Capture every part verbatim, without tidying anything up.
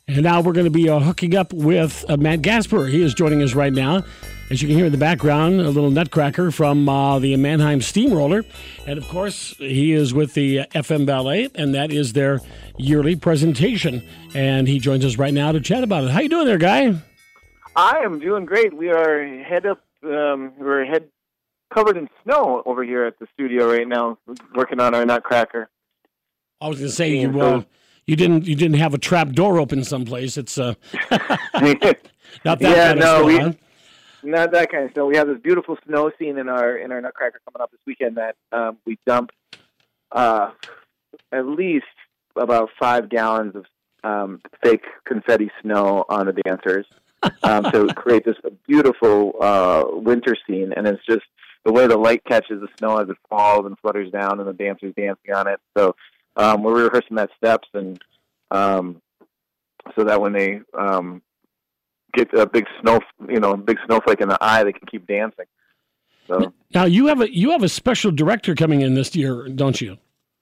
And now we're going to be uh, hooking up with uh, Matt Gasper. He is joining us right now. As you can hear in the background, a little nutcracker from uh, the Mannheim Steamroller. And, of course, he is with the uh, F M Ballet, and that is their yearly presentation. And he joins us right now to chat about it. How you doing there, Guy? I am doing great. We are head up, um, we're head covered in snow over here at the studio right now, working on our nutcracker. I was going to say, you uh, you didn't you didn't have a trap door open someplace. It's uh, not that yeah, kind no, of snow, we, huh? Not that kind of snow. We have this beautiful snow scene in our in our nutcracker coming up this weekend that um, we dump uh, at least about five gallons of um, fake confetti snow on the dancers um, to create this beautiful uh, winter scene. And it's just the way the light catches the snow as it falls and flutters down, and the dancers dancing on it. So um, we're rehearsing that steps, and um, so that when they um, get a big snow, you know, big snowflake in the eye, they can keep dancing. So now you have a you have a special director coming in this year, don't you?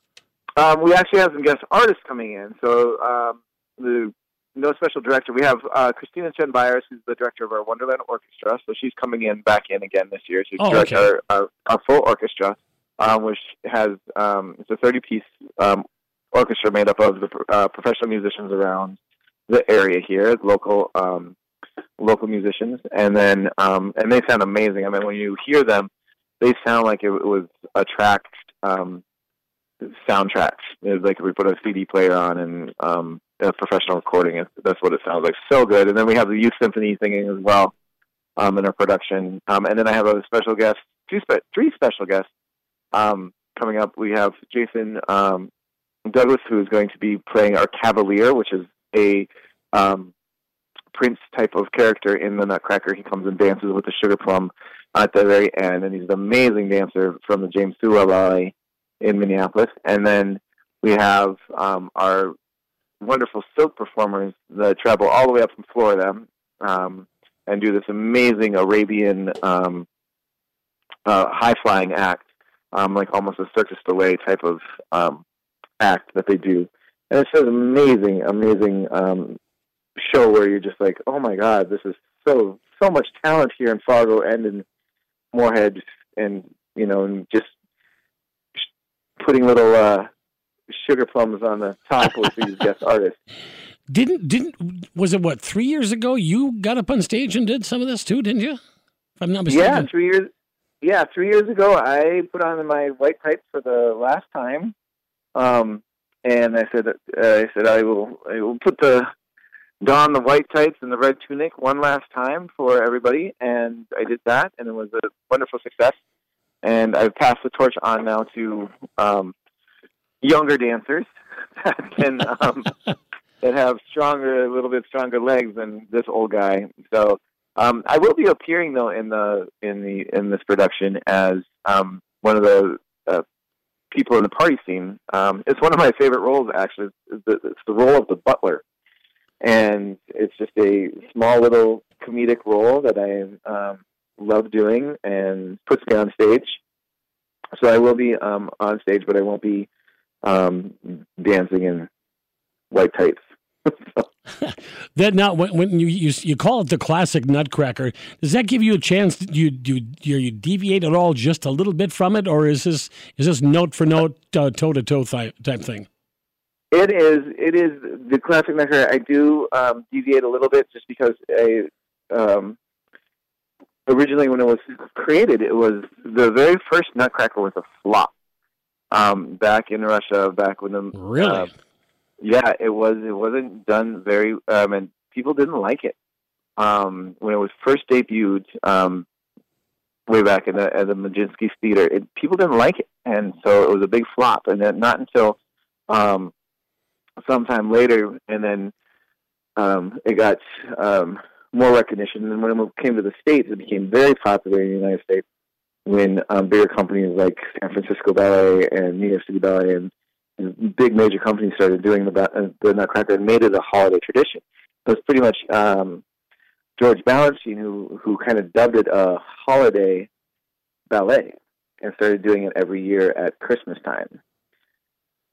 Um, we actually have some guest artists coming in. So um, the no special director. We have uh, Christina Chen Byers, who's the director of our Wonderland Orchestra. So she's coming in back in again this year to oh, direct okay. our, our, our full orchestra, um, which has um, it's a thirty-piece um, orchestra made up of the uh, professional musicians around the area here, local um, local musicians, and then um, and they sound amazing. I mean, when you hear them, they sound like it, it was a track um, soundtrack. It was like if we put a C D player on and um, a professional recording. It, that's what it sounds like. So good. And then we have the youth symphony singing as well um, in our production. Um, and then I have a special guest, two spe- three special guests um, coming up. We have Jason um, Douglas, who is going to be playing our Cavalier, which is a um, Prince type of character in the Nutcracker. He comes and dances with the sugar plum at the very end, and he's an amazing dancer from the James Sewell Ballet in Minneapolis. And then we have um, our wonderful silk performers that travel all the way up from Florida um, and do this amazing Arabian um, uh, high-flying act, um, like almost a Cirque du Soleil type of um, act that they do. And it's just amazing, amazing um, show where you're just like, oh my God, this is so so much talent here in Fargo and in Moorhead, and you know, and just putting little uh, sugar plums on the top with these guest artists. Didn't didn't was it what three years ago you got up on stage and did some of this too, didn't you? If I'm not mistaken. Yeah, three years. Yeah, three years ago, I put on my white tights for the last time, um, and I said, uh, I said I will, I will put the don the white tights and the red tunic one last time for everybody, and I did that, and it was a wonderful success. And I've passed the torch on now to um, younger dancers that can um, that have stronger, a little bit stronger legs than this old guy. So um, I will be appearing though in the in the in this production as um, one of the uh, people in the party scene. Um, it's one of my favorite roles, actually. It's the, it's the role of the butler. And it's just a small little comedic role that I um, love doing and puts me on stage. So I will be um, on stage, but I won't be um, dancing in white tights. That now, when, when you, you you call it the classic Nutcracker, does that give you a chance? Do you do you, you deviate at all just a little bit from it, or is this is this note for note, toe to toe type thing? It is. It is the classic Nutcracker. I do um, deviate a little bit just because I, um, originally when it was created, it was the very first Nutcracker was a flop. Um, back in Russia, back when the really, uh, yeah, it was. It wasn't done very, um, and people didn't like it um, when it was first debuted. Um, way back in the at the Majinsky's Theater, it, people didn't like it, and so it was a big flop. And then not until um, sometime later, and then um, it got um, more recognition. And when it came to the States, it became very popular in the United States when um, bigger companies like San Francisco Ballet and New York City Ballet and, and big major companies started doing the, uh, the Nutcracker and made it a holiday tradition. So it's pretty much um, George Balanchine who, who kind of dubbed it a holiday ballet and started doing it every year at Christmas time.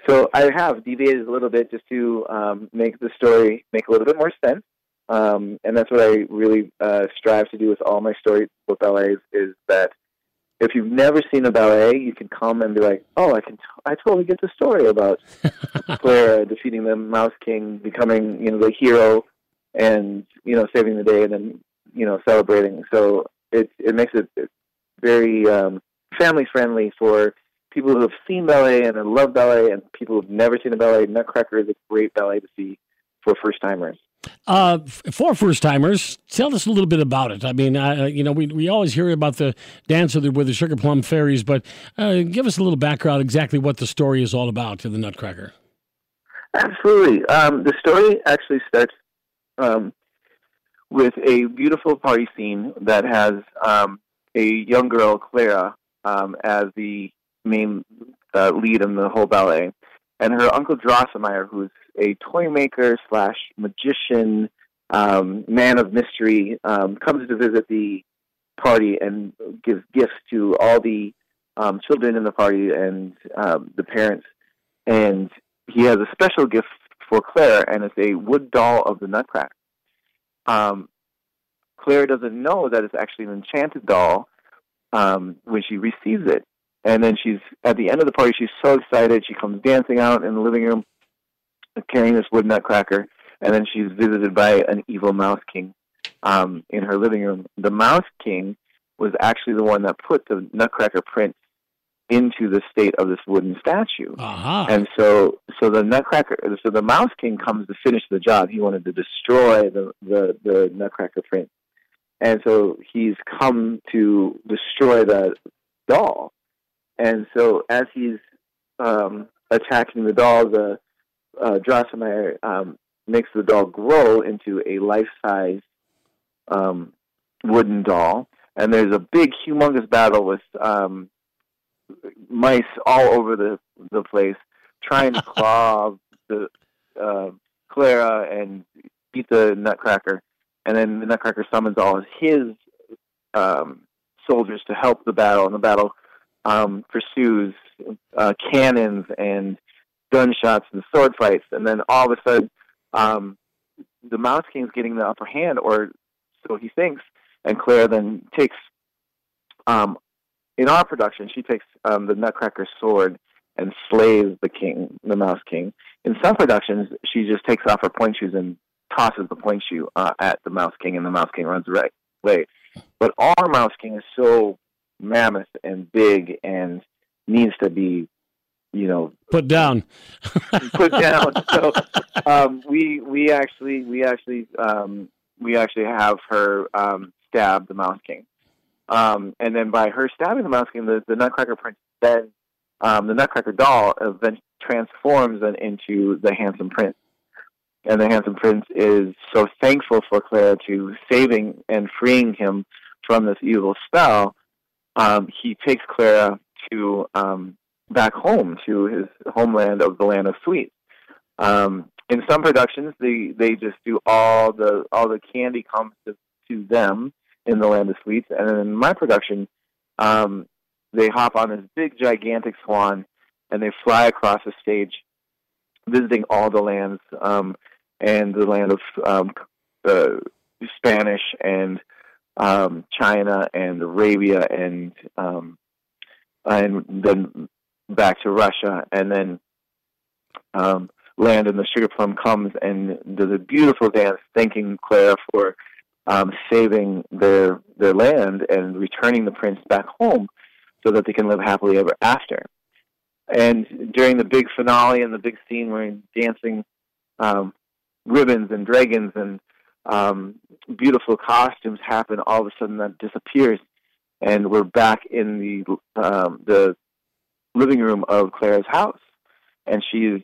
So I have deviated a little bit just to um, make the story make a little bit more sense. Um, and that's what I really uh, strive to do with all my storybook ballets is that if you've never seen a ballet, you can come and be like, oh, I can, t- I totally get the story about Clara defeating the Mouse King, becoming, you know, the hero and, you know, saving the day and then, you know, celebrating. So it, it makes it very um, family friendly for people who have seen ballet and love ballet and people who have never seen a ballet. Nutcracker is a great ballet to see for first timers. Uh, for first timers, tell us a little bit about it. I mean, uh, you know, we we always hear about the dance with the, with the Sugar Plum Fairies, but uh, give us a little background exactly what the story is all about to the Nutcracker. Absolutely. Um, the story actually starts um, with a beautiful party scene that has um, a young girl, Clara, um, as the main uh, lead in the whole ballet, and her uncle Drosselmeyer, who's a toy maker slash magician, um, man of mystery, um, comes to visit the party and gives gifts to all the um, children in the party and um, the parents. And he has a special gift for Claire, and it's a wood doll of the Nutcracker. Um, Claire doesn't know that it's actually an enchanted doll um, when she receives it. And then she's, at the end of the party, she's so excited. She comes dancing out in the living room, carrying this wood Nutcracker. And then she's visited by an evil Mouse King um, in her living room. The Mouse King was actually the one that put the Nutcracker prince into the state of this wooden statue. Uh-huh. And so, so the Nutcracker, so the Mouse King comes to finish the job. He wanted to destroy the, the, the Nutcracker prince. And so he's come to destroy the doll. And so as he's um, attacking the doll, the uh, Drosselmeyer um, makes the doll grow into a life-size um, wooden doll. And there's a big, humongous battle with um, mice all over the the place, trying to claw the uh, Clara and beat the Nutcracker. And then the Nutcracker summons all of his um, soldiers to help the battle, and the battle Um, pursues uh, cannons and gunshots and sword fights, and then all of a sudden, um, the Mouse King's getting the upper hand, or so he thinks. And Claire then takes, um, in our production, she takes um, the Nutcracker sword and slays the king, the Mouse King. In some productions, she just takes off her point shoes and tosses the point shoe uh, at the Mouse King, and the Mouse King runs away. But our Mouse King is so mammoth and big and needs to be, you know, put down. put down. So um, we we actually we actually um, we actually have her um, stab the Mouse King, um, and then by her stabbing the Mouse King, the, the Nutcracker prince then um, the Nutcracker doll then transforms then into the handsome prince, and the handsome prince is so thankful for Claire to saving and freeing him from this evil spell. Um, he takes Clara to um, back home to his homeland of the Land of Sweets. Um, in some productions, they, they just do all the all the candy comes to, to them in the Land of Sweets, and then in my production, um, they hop on this big gigantic swan and they fly across the stage, visiting all the lands um, and the land of um, uh, Spanish and Um, China and Arabia and um, and then back to Russia, and then um, land and the Sugar Plum comes and does a beautiful dance, thanking Clara for um, saving their their land and returning the prince back home, so that they can live happily ever after. And during the big finale and the big scene, we're dancing um, ribbons and dragons and Um, beautiful costumes happen. All of a sudden, that disappears, and we're back in the um, the living room of Clara's house, and she's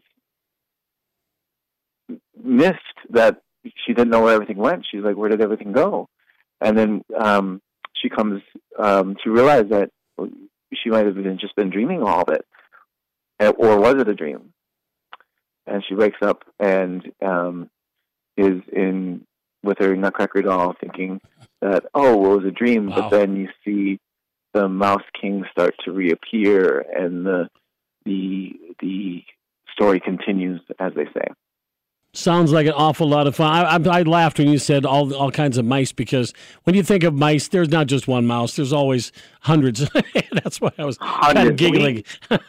missed that she didn't know where everything went. She's like, "Where did everything go?" And then um, she comes um, to realize that she might have been just been dreaming all of it, or was it a dream? And she wakes up and um, is in with her Nutcracker doll, thinking that, oh, well, it was a dream. Wow. But then you see the Mouse King start to reappear, and the the the story continues, as they say. Sounds like an awful lot of fun. I, I, I laughed when you said all all kinds of mice, because when you think of mice, there's not just one mouse. There's always hundreds. That's why I was kind of giggling.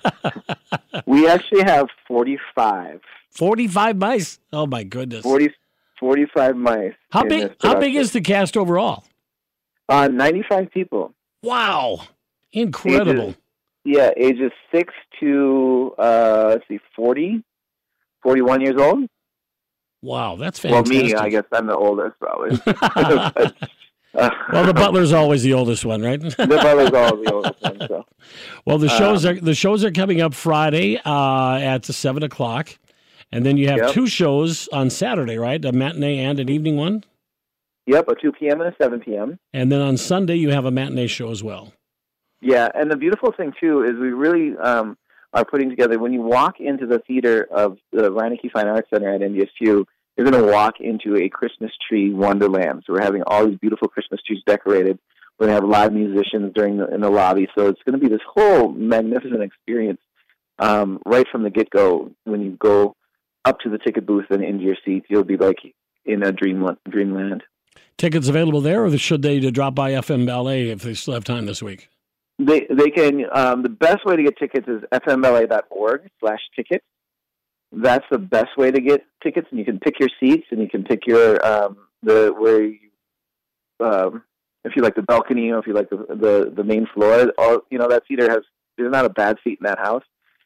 We, we actually have forty-five. forty-five mice? Oh, my goodness. forty, forty-five mice. How big How big is the cast overall? Uh, ninety-five people. Wow. Incredible. Ages, yeah, ages six to, uh, let's see, forty, forty-one years old. Wow, that's fantastic. Well, me, I guess I'm the oldest, probably. but, uh, well, the butler's always the oldest one, right? The butler's always the oldest one. So. Well, the shows um, are the shows are coming up Friday uh, at seven o'clock, and then you have yep. two shows on Saturday, right? A matinee and an evening one. Yep, a two p.m. and a seven p.m. And then on Sunday you have a matinee show as well. Yeah, and the beautiful thing too is we really um, are putting together. When you walk into the theater of the Reineke Fine Arts Center at N D S U, you're going to walk into a Christmas tree wonderland. So we're having all these beautiful Christmas trees decorated. We're going to have live musicians during the, in the lobby. So it's going to be this whole magnificent experience um, right from the get-go. When you go up to the ticket booth and into your seats, you'll be like in a dreamland. dreamland. Tickets available there, or should they drop by F M Ballet if they still have time this week? They they can. Um, the best way to get tickets is f m ballet dot org slash tickets. That's the best way to get tickets, and you can pick your seats, and you can pick your um, the where you um, if you like the balcony or if you like the the, the main floor. All you know, that theater has there's not a bad seat in that house,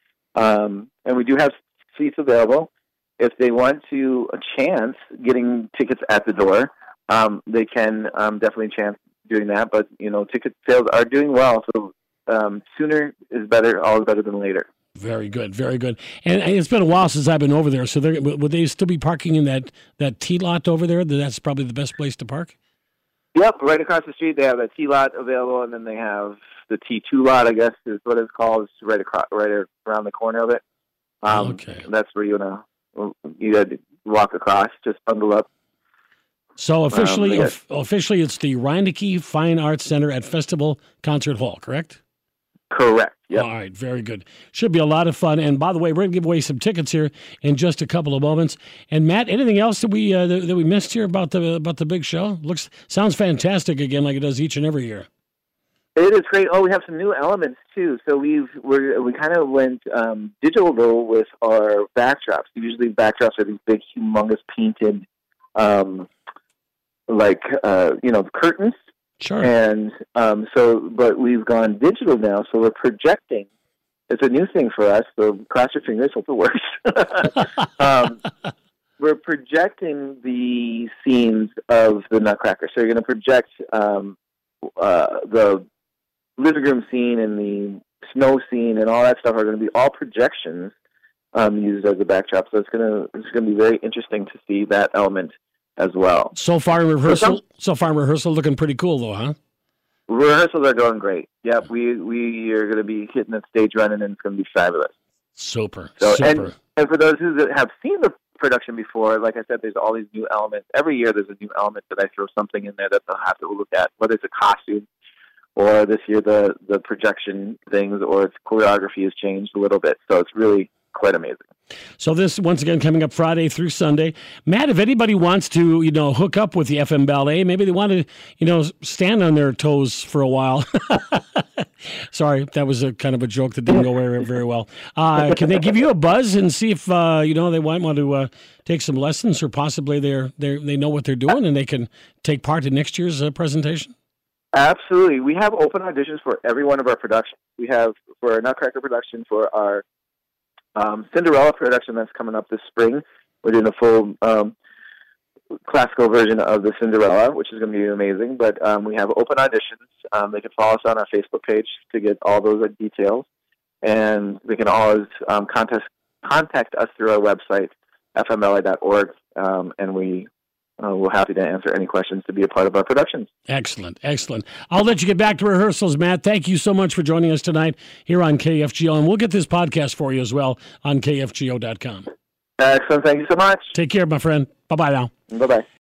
um, and we do have seats available. If they want to a chance getting tickets at the door, um, they can um, definitely chance doing that. But you know, ticket sales are doing well, so um, sooner is better. Always better than later. Very good, very good. And, and it's been a while since I've been over there, so would they still be parking in that, that T lot over there? That's probably the best place to park? Yep, right across the street they have a T lot available, and then they have the T two lot, I guess is what it's called. It's right across, right around the corner of it. Um, okay. That's where you want to you got to walk across, just bundle up. So officially, um, of, officially, it's the Reineke Fine Arts Center at Festival Concert Hall, correct? Correct. Yep. All right, very good. Should be a lot of fun. And by the way, we're going to give away some tickets here in just a couple of moments. And Matt, anything else that we uh, that, that we missed here about the about the big show? Looks sounds fantastic again, like it does each and every year. It is great. Oh, we have some new elements too. So we've we're, we kind of went um, digital with our backdrops. Usually, backdrops are these big, humongous painted, um, like uh, you know, curtains. Sure. And um, so, but we've gone digital now, so we're projecting. It's a new thing for us, so cross your fingers, hope it works. um, we're projecting the scenes of the Nutcracker. So you're going to project um, uh, the living room scene and the snow scene and all that stuff are going to be all projections um, used as a backdrop. So it's going to it's going to be very interesting to see that element as well. So far in rehearsal, so far in rehearsal, looking pretty cool though, huh? Rehearsals are going great. Yep, we we are going to be hitting the stage running, and it's going to be fabulous. Super, so, super. And, and for those who have seen the production before, like I said, there's all these new elements. Every year there's a new element that I throw something in there that they'll have to look at, whether it's a costume or this year the, the projection things or its choreography has changed a little bit. So it's really quite amazing. So this, once again, coming up Friday through Sunday. Matt, if anybody wants to, you know, hook up with the F M Ballet, maybe they want to, you know, stand on their toes for a while. Sorry, that was a kind of a joke that didn't go very, very well. Uh, can they give you a buzz and see if, uh, you know, they might want to uh, take some lessons, or possibly they're, they're, they know what they're doing and they can take part in next year's uh, presentation? Absolutely. We have open auditions for every one of our productions. We have for our Nutcracker production, for our Um, Cinderella production that's coming up this spring. We're doing a full um, classical version of the Cinderella, which is going to be amazing. But um, we have open auditions. Um, they can follow us on our Facebook page to get all those details. And they can always um, contact, contact us through our website, f m l a dot org, um, and we Uh, we're happy to answer any questions to be a part of our productions. Excellent, excellent. I'll let you get back to rehearsals, Matt. Thank you so much for joining us tonight here on K F G O, and we'll get this podcast for you as well on K F G O dot com. Excellent. Thank you so much. Take care, my friend. Bye-bye now. Bye-bye.